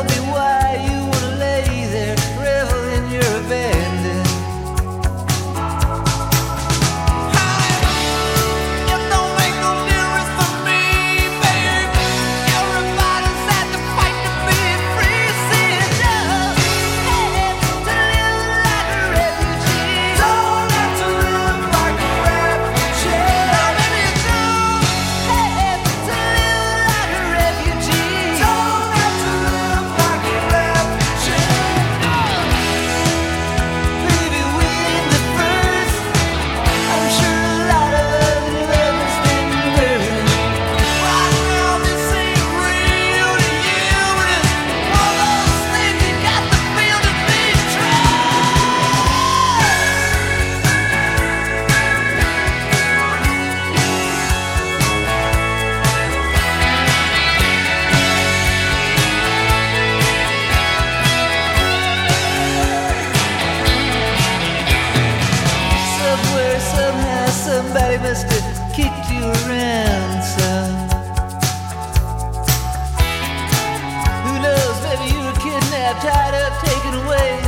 me why you wanna lay there, revel in your abandon. It don't make no difference to me, babe. Everybody's had to fight to be free. See, it just had to live like a refugee. Don't have to live like a refugee. No, baby, you don't have to live like a refugee. Don't have to live like a refugee. Baby, within the first, I'm sure a lot of love has been burned. Right now, this ain't real to you, but it's one of those things you got to feel to be true. Somewhere, somehow, somebody must have kicked you around some. Who knows, maybe you were kidnapped, tied up, taken away.